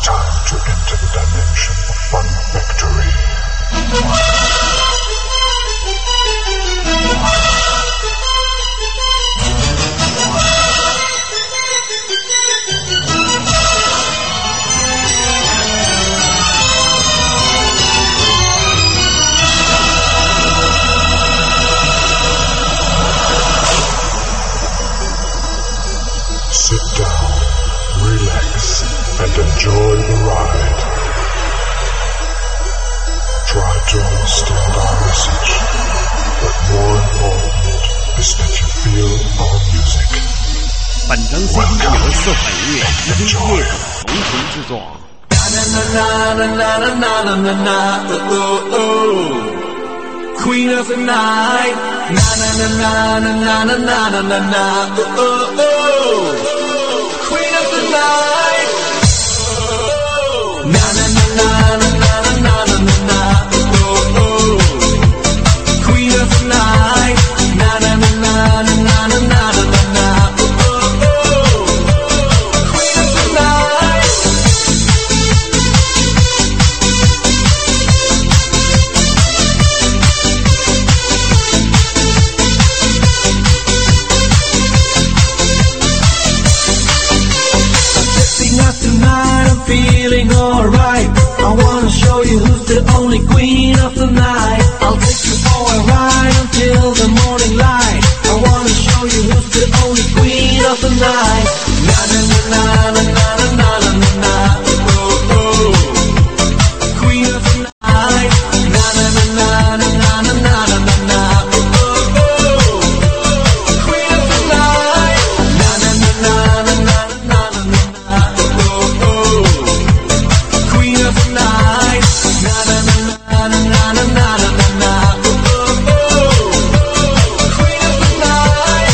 time to enter the dimension of Fun Factory. Sit down, relax, and enjoy the ride. Try to understand our message, but more important is that you feel our music. 本张 CD 由色彩音乐音乐同城制作。 Queen of the night, na na na na na na na na na na na, oh oh oh. Queen of the night, na na na na na na na na na na, oh oh. Queen of the night, na na na na na na na na na na, oh oh. Queen of the night. Tonight I'm feeling alright. I wanna show you who's the only queen of the night. I'll take you for a ride until the morning light. I wanna show you who's the only queen of the night. Na na na na na na na na na na. Oh oh. Queen of the night. Na na na na na na na na na na. Oh oh. Queen of the night. Na na na na na na na na na. Queen of the night, na na na na na na na na na na, oh oh oh. Queen of the night.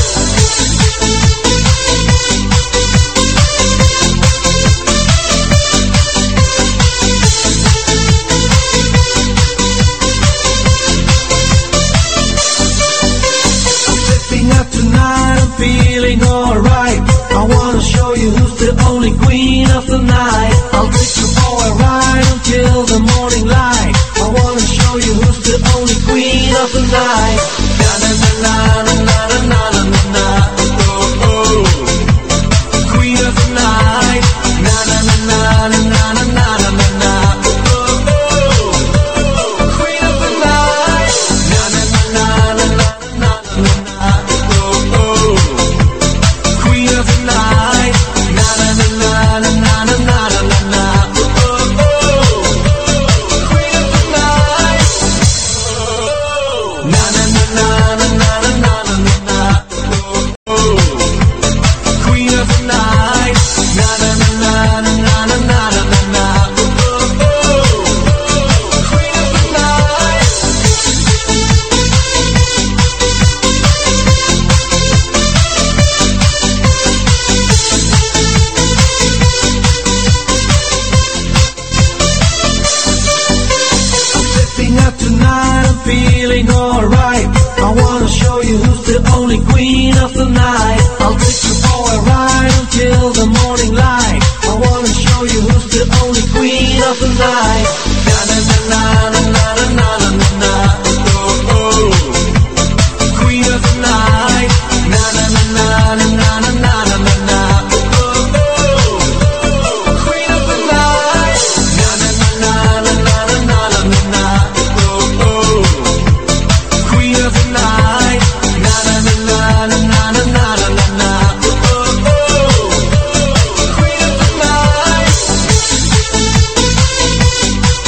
I'm sitting up tonight, I'm feeling alright. I wanna show you who's the only queen of the night. I'll take you for a ride until the morning light. I wanna show you who's the only queen of the night. Na na na na na na na na na na. Oh oh. Queen of the night. Na na na na na na na na na na. Oh oh. Queen of the night. Na na na na na na na na na. Oh oh. Queen of the night. Na na na na na na na na na na. Oh oh. Queen of the night. Na na na na na na na na na na. Oh oh. Queen of the night. Na na na na na na na na na na. Oh oh. Queen of the night. Sitting up tonight, I'm feeling alright. I wanna show you who's the only queen of the night. I'll take you for a ride until the morning light. I wanna show you who's the only queen of the night. Na na na na na na na na na na. Oh oh. Queen of the night. Na na na na na na na na na na. Oh oh. Queen of the night. Na na na na na na na na na na. Oh oh. Queen of the night. Na na na na na na na na na na. Oh oh. Queen of the night.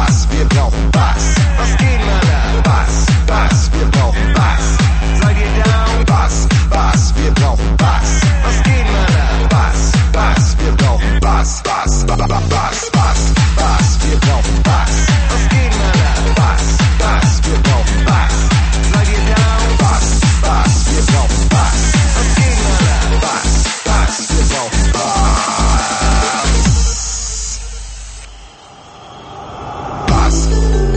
Bass, wir brauchen Bass. Was geht, Mann? Bass, Bass, wir brauchen Bass. Seid ihr down? Bass, Bass, wir brauchen Bass. Was geht, Mann? Bass, Bass, wir brauchen Bass. Bass, Bass, Bass, Bass, wir brauchen Bass. Was geht, Mann? Bass, Bass, wir brauchen Bass. Seid ihr down? Bass, Bass, wir brauchen Bass. Was geht, Mann? Bass, Bass, wir brauchen Bass. Bass.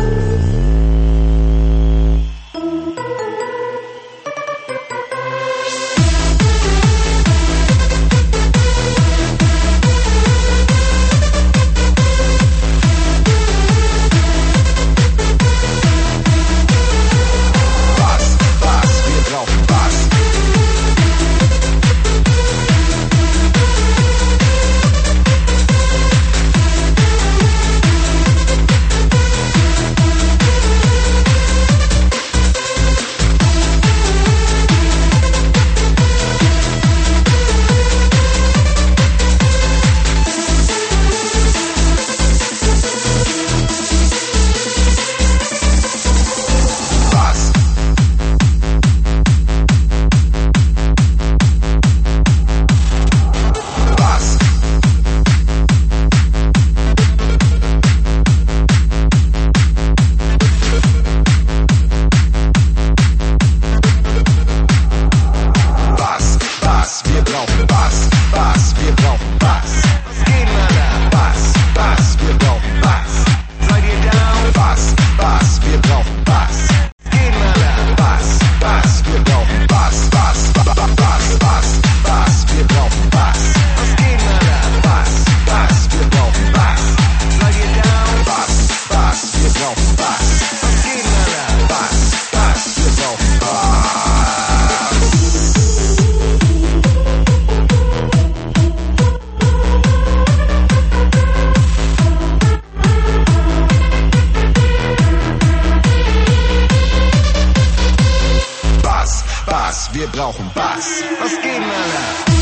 Wir brauchen Bass. Was geht, Mann?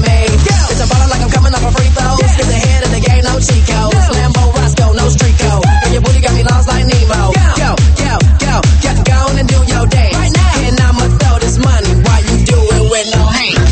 me. Bitch, I'm ballin' like I'm coming off a free throw. Skip the head of the game, no cheat codes. Lambo, Roscoe, no street code. And your booty got me lost like Nemo. Go on and do your dance. Right now. And I'ma throw this money while you do it with no hands.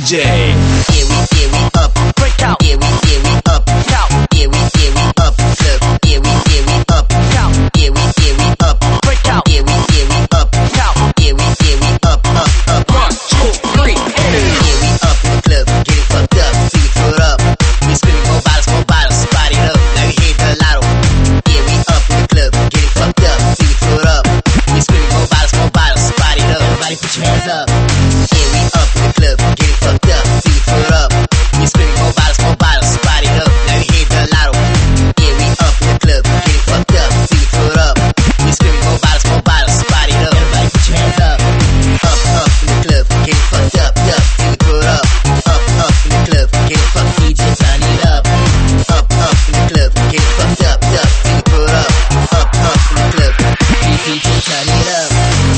DJ. Yeah, we up, break out. Yeah, we up, out. Yeah, we up, club. Yeah, we up, out. Yeah, we up, break out. Yeah, we up, out. Yeah, we up. 1, 2, 3. Yeah, we up in the club, getting fucked up, see we put up. We spinning more bottles, spot it up. Now you hit the lotto. Yeah, we up in the club, getting fucked up, see we put up. We spinning more bottles, spot it up. Everybody put your hands up. Yeah, we up in the club, getting fucked up, see we put up. We spinning more bottles, spot it up. Now you hit the lotto. Yeah, we up in the club, getting fucked up, see we put up. We spinning more bottles, spot it up. Everybody put your hands up. Up in the club, getting fucked up, see we put up. Up in the club, getting fucked, DJ turn it up. Up in the club, getting fucked up, see we put up. Up in the club, DJ turn it up.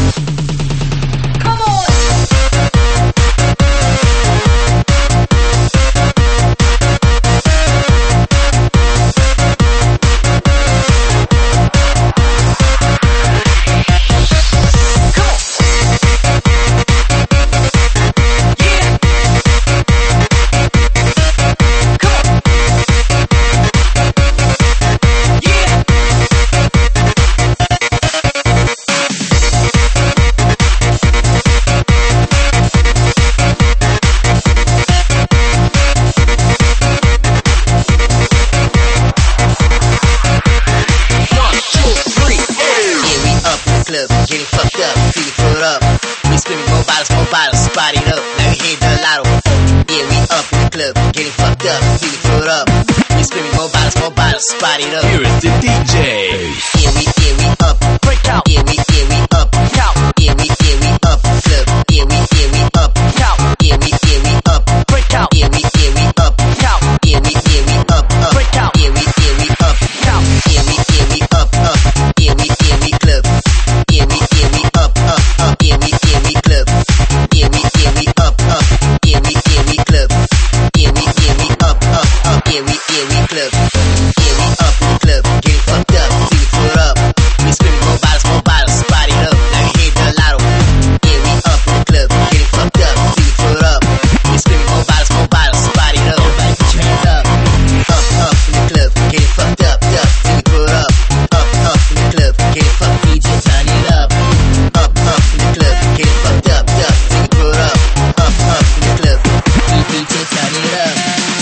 Come on. Getting fucked up, see we put up. We spinning more bottles, spot it up. Now you hit the lotto. Yeah, we up in the club, getting fucked up, see we put up. We spinning more bottles, spot it up. Here is the DJ. Yeah, we up, break out. Yeah, we up, out. Yeah, we up, club. Yeah, we up, out. Yeah, we up, break out. Yeah, we up, out. Yeah, we up, break out. Yeah, we up, out. Yeah, we up, yeah, we club. Yeah, we up, yeah, we club. Yeah, we up, yeah, we club. Yeah, we up, yeah, we club. Yeah, we up in the club, getting fucked up, see we put up. We spinning more bottles, spot it up. Now you hit the lotto. Yeah, we up in the club, getting fucked up, see we put up. We spinning more bottles, spot it up. Everybody put your hands up. Up in the club, getting fucked up, see we put up. Up in the club, getting fucked, DJ turn it up. Up in the club, getting fucked up, see we put up. Up in the club, DJ turn it up.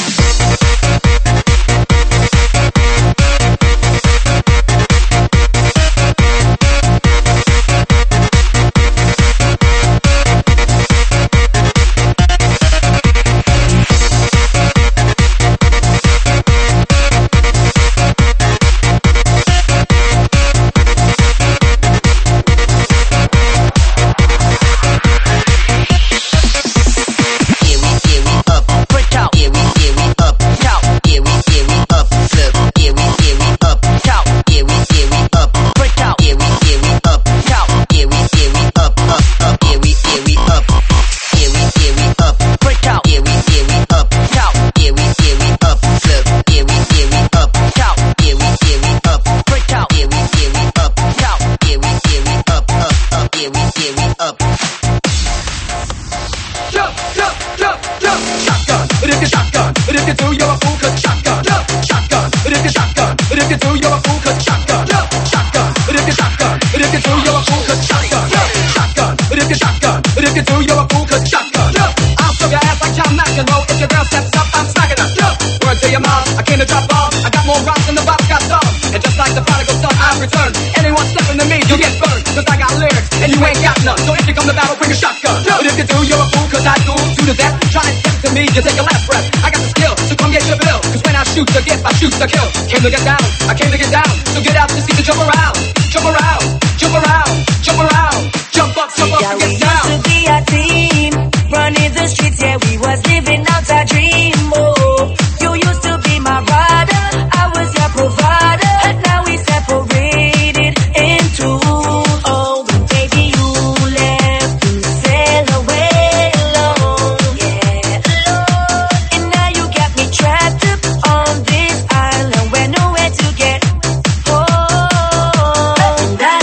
You take a last breath. I got the skill, so come get your bill. Cause when I shoot the gift, I shoot the kill. Came to get down, I came to get down. So get out to see the jump around. Jump around, jump around, jump around. Jump up, yeah, and get down. We used to be a team, running the streets, yeah, we was living out our dream. Oh, you used to be my brother, I was your provider. And now we separated in two. Oh, but baby, you left to sail away alone, yeah, alone. And now you got me trapped up on this island where nowhere to get home. And I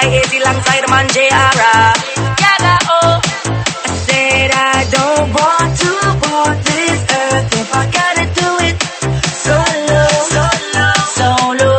Y80 alongside man J.R. Yaga, oh. I said I don't want to walk this earth if I gotta do it solo, solo, solo.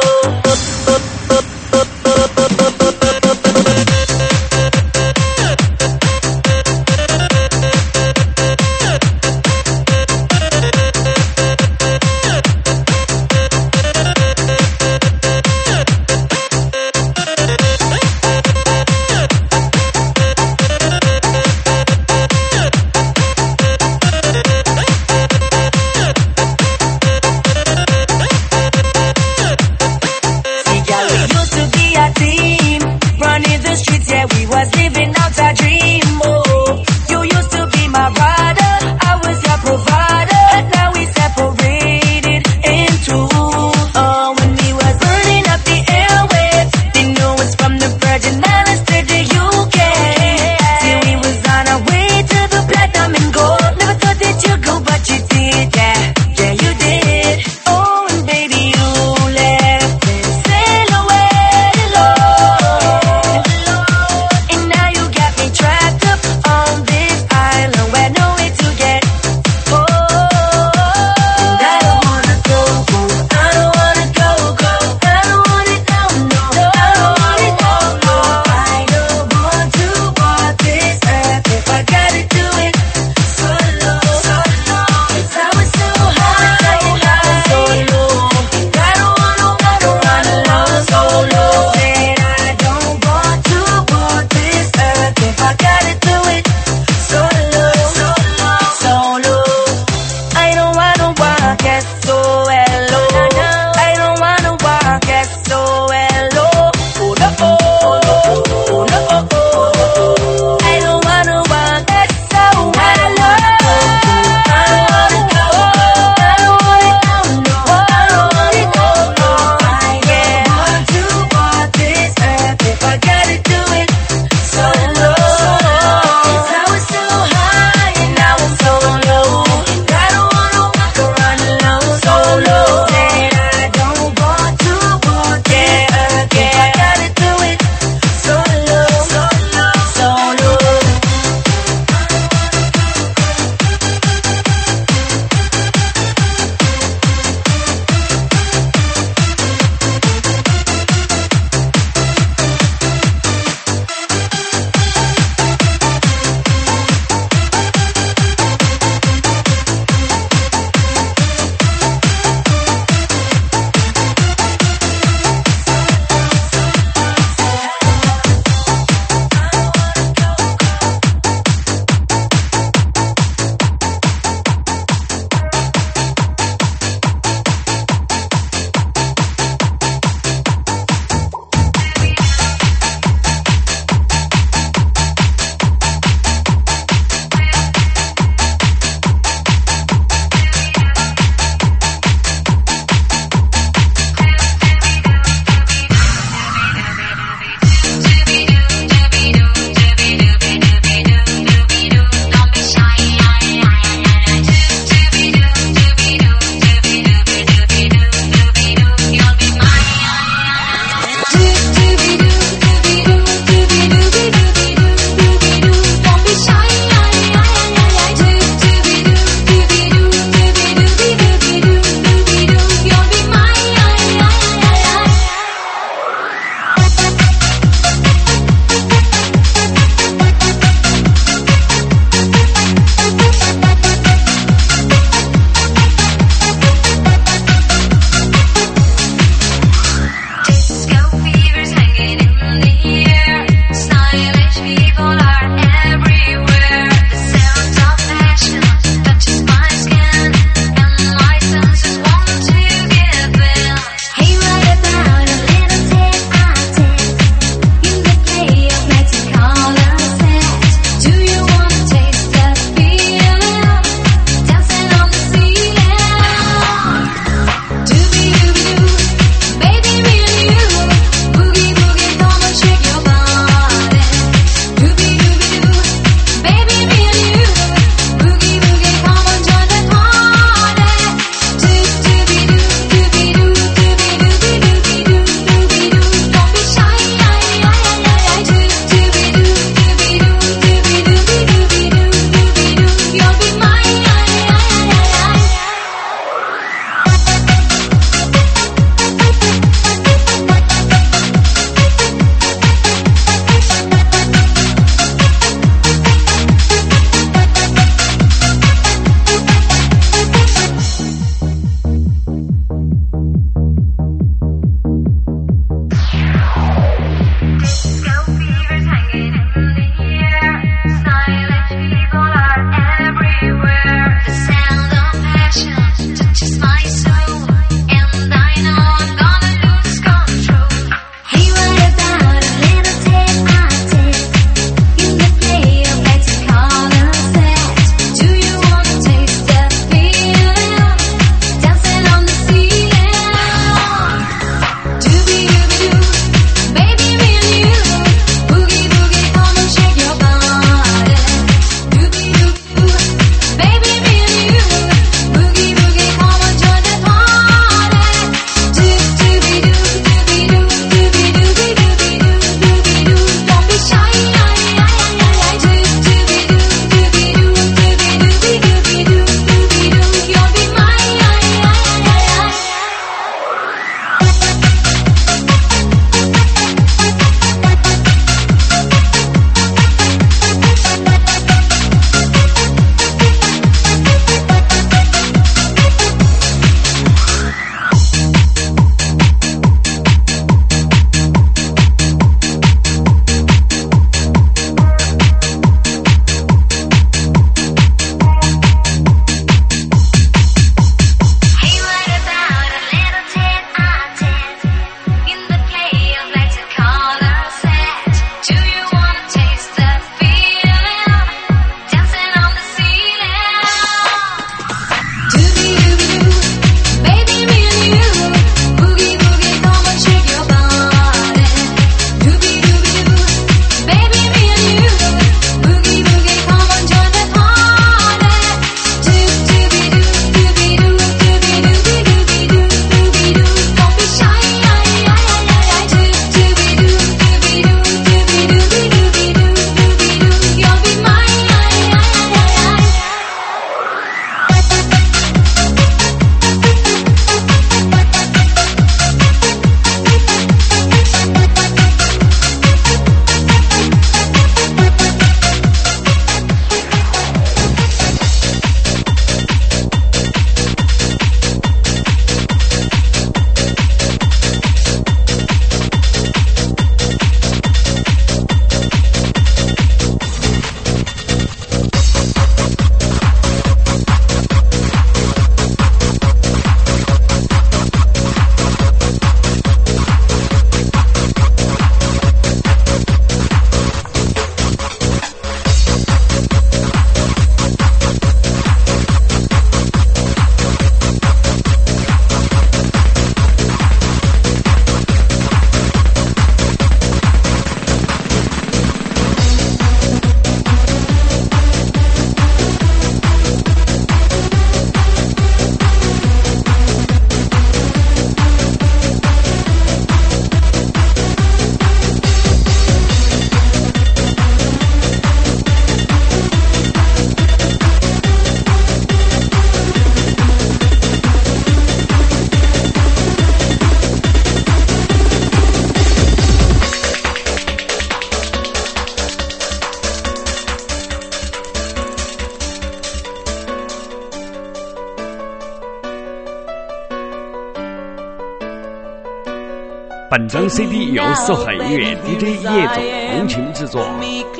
本张 CD 由四海音乐 DJ 叶总同情制作。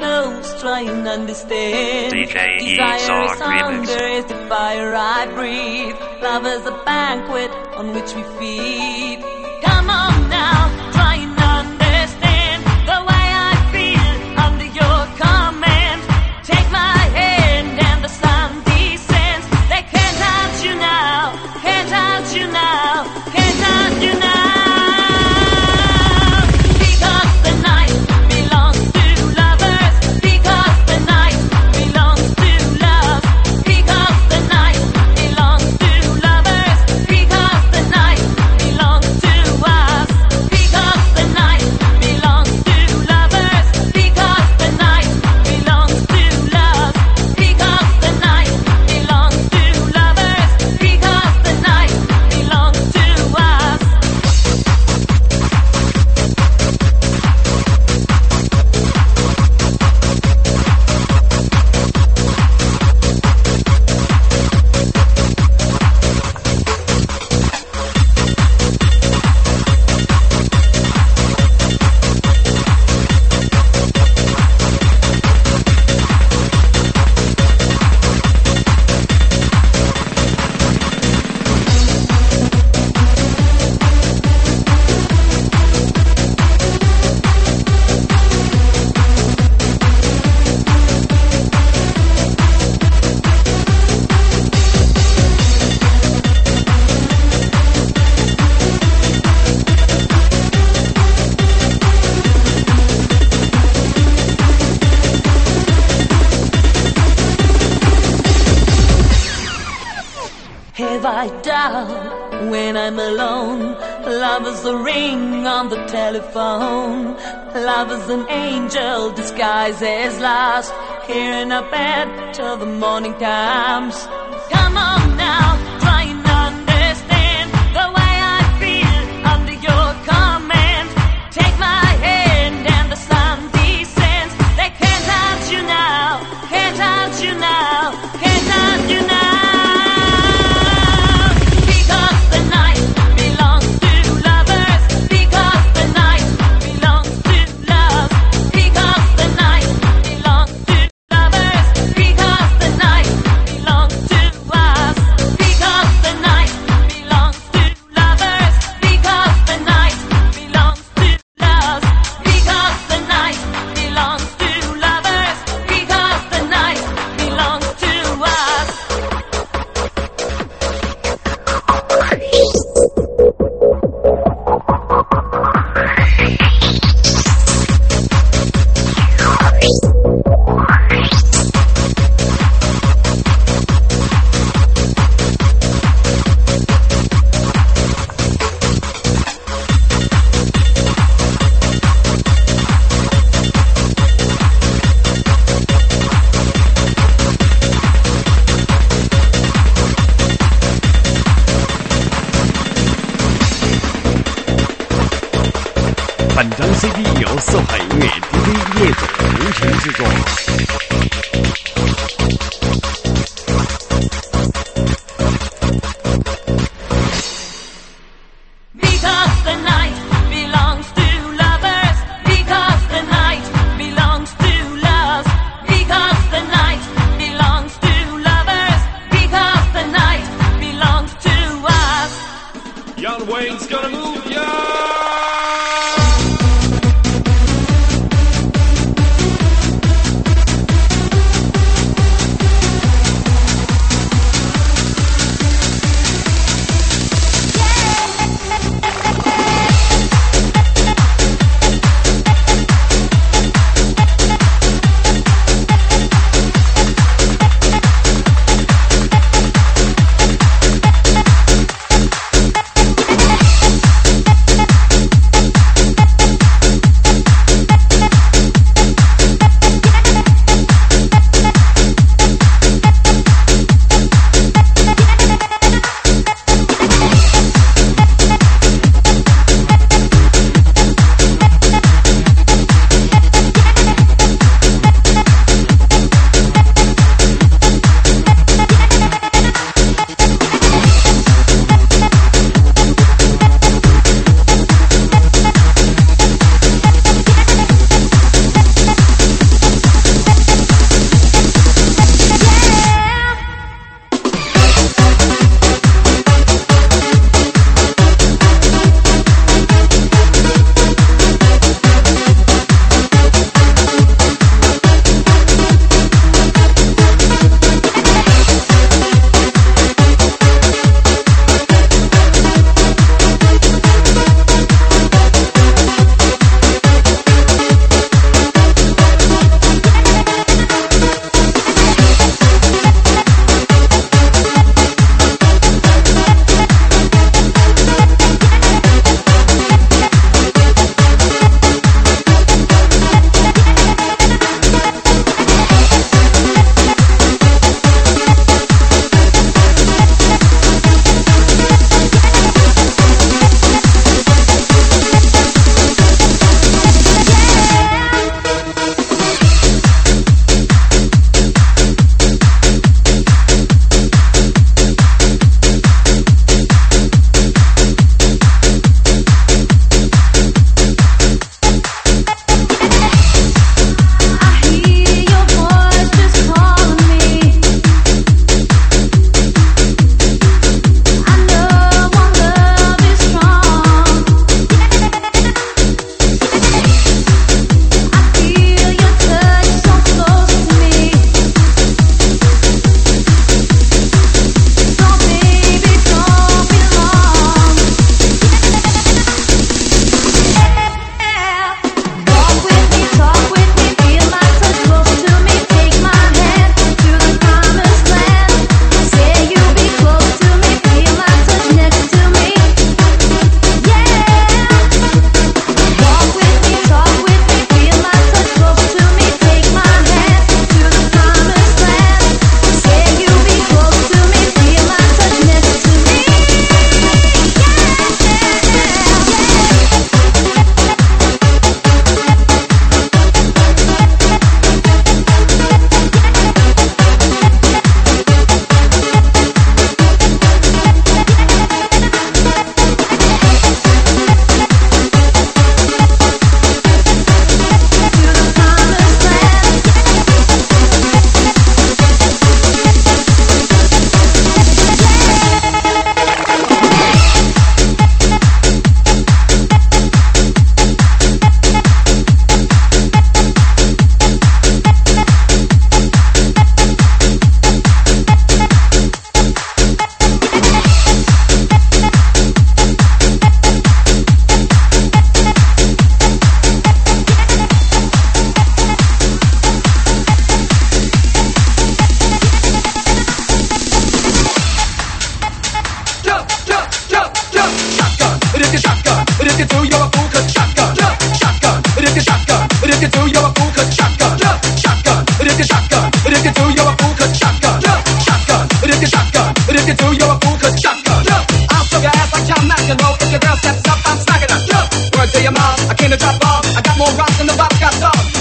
DJ Ezog Remix. Love is a banquet on which we feed. Come on now, try and understand the way I feel under your command. Take my hand and the sun descends. They can't touch you now, can't touch you now, can't touch you now. Because the night belongs to lovers. Because the night belongs to love. Because the night belongs to lovers. Because the night belongs to us. Because the night belongs to lovers. Because the night belongs to love. Because the night belongs to lovers. Because the night belongs to us. Have I doubt when I'm alone? Love is a ring on the telephone. Love is an angel disguised as lust. Here in our bed till the morning comes. Come on now, try and understand the way I feel under your command. Take my hand and the sun descends. They can't touch you now, can't touch you now, can't touch you now. Because the night belongs to lovers. Because the night belongs to love. Because the night belongs to lovers. Because the night belongs to us. Because the night belongs to lovers. Because the night belongs to love. Because the night belongs to lovers. Because the night belongs to us. 本张 CD 由四海音乐 DJ 叶总同情制作。 Because the night belongs to lovers. Because the night belongs to love. Because the night belongs to lovers. Because the night belongs to us. Young Wayne's gonna move ya.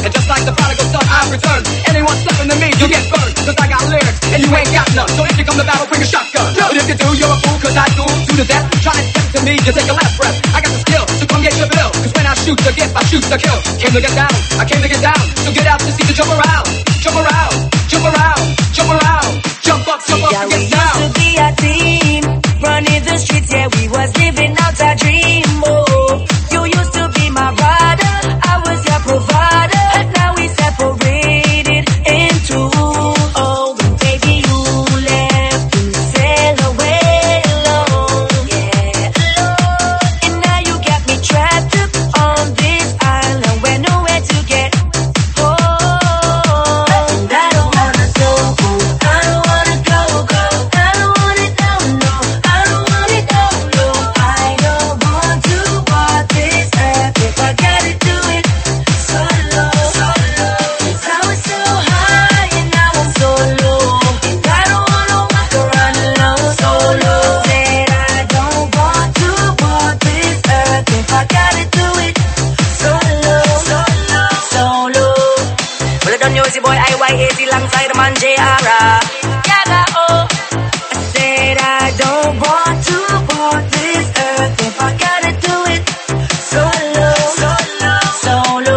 And just like the prodigal son, I return. Anyone stepping to me, you'll get burned. Cause I got lyrics, and you ain't got none. So if you come to battle, bring a shotgun. But if you do, you're a fool, cause I do to the death. Try and step to me, you take a last breath. I got the skill, so come get your bill. Cause when I shoot the gift, I shoot the kill. Came to get down, I came to get down. So get out to see the jump around. Jump around, jump around, jump around. Jump up, yeah, and get down. We used to be a team, running the streets, yeah, we was living out our dream. Oh, you used to be my rider, I was your provider, and now we separated in two. Oh, baby, you left to sail away alone, yeah, alone. And now you got me trapped up on this island where nowhere to get home. And I don't wanna go, I don't wanna go, I don't want it, no, no, I don't want it, no, no. I don't want to walk this earth if I gotta do it solo, solo. 'Cause I was so high and now I'm so low, and I don't wanna walk around alone solo. Said I don't want to walk this earth if I gotta do it solo, solo, solo. Well, I done you, boy IY80 alongside the man JR. Yaga, oh. I said I don't want to walk this earth if I gotta do it solo, solo, solo.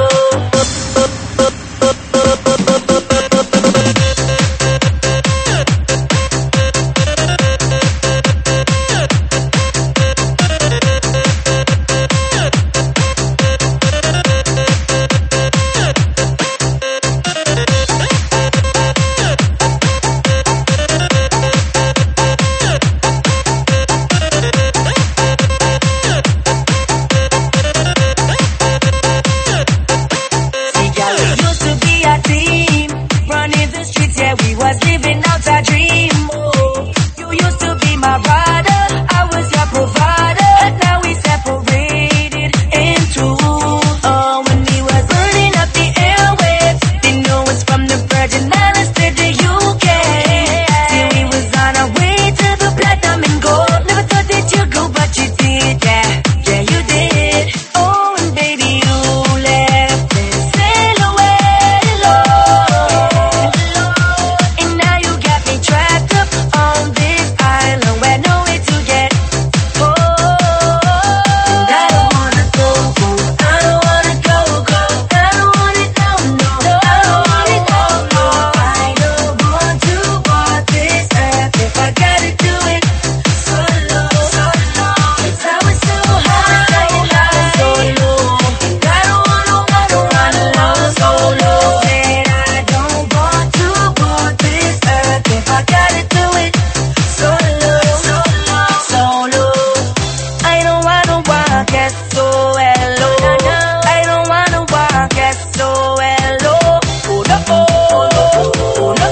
See, girl, we used to be a team, running the streets, yeah, we was living out our dream. Oh, you used to be my rider, I was your provider, and now we separated in two. Oh, when we was burning up the airwaves, they know us from the Virgin Islands to the UK. See, we was on our way to the platinum and gold. Never thought that you'd go, but you did, yeah, yeah, you did. Oh, and baby, you left and sail away alone. And now you got me trapped up on this island where nowhere to get home. And I don't wanna go, I don't wanna go, I don't want it, no, no, I don't want it, no, no. I don't want to walk this earth if I gotta do it solo, solo. 'Cause I was so high and I was so low, and I don't wanna walk around alone solo. Said I don't want to walk this earth if I gotta do it solo, solo, solo. I don't wanna walk S-O-L-O. I don't wanna walk S-O-L-O. Oh, no, oh, no,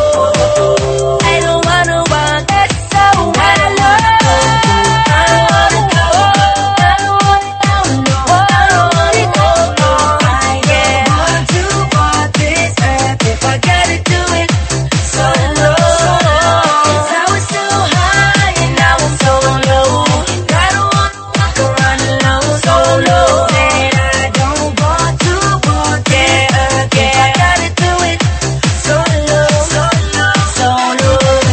oh. I don't wanna walk S-O-L-O. I don't wanna go, I don't want it, no, no, I don't want it, no, no. I don't want to walk this earth if I gotta do it solo, solo. 'Cause I was so high and now I'm so low, and I don't wanna walk around alone solo. Said I don't want to walk this earth if I gotta do it solo, solo, solo.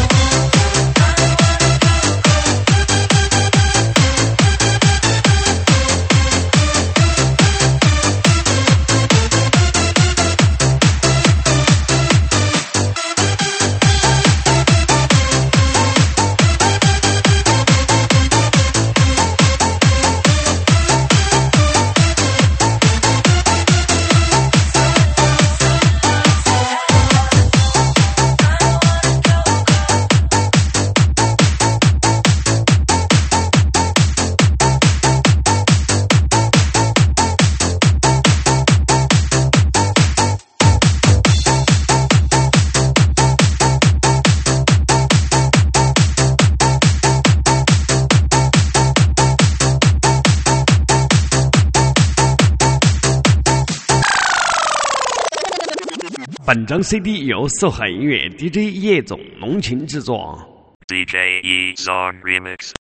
本张 CD 由受海音乐 DJ 叶总浓情制作。 DJ Yi Song Remix.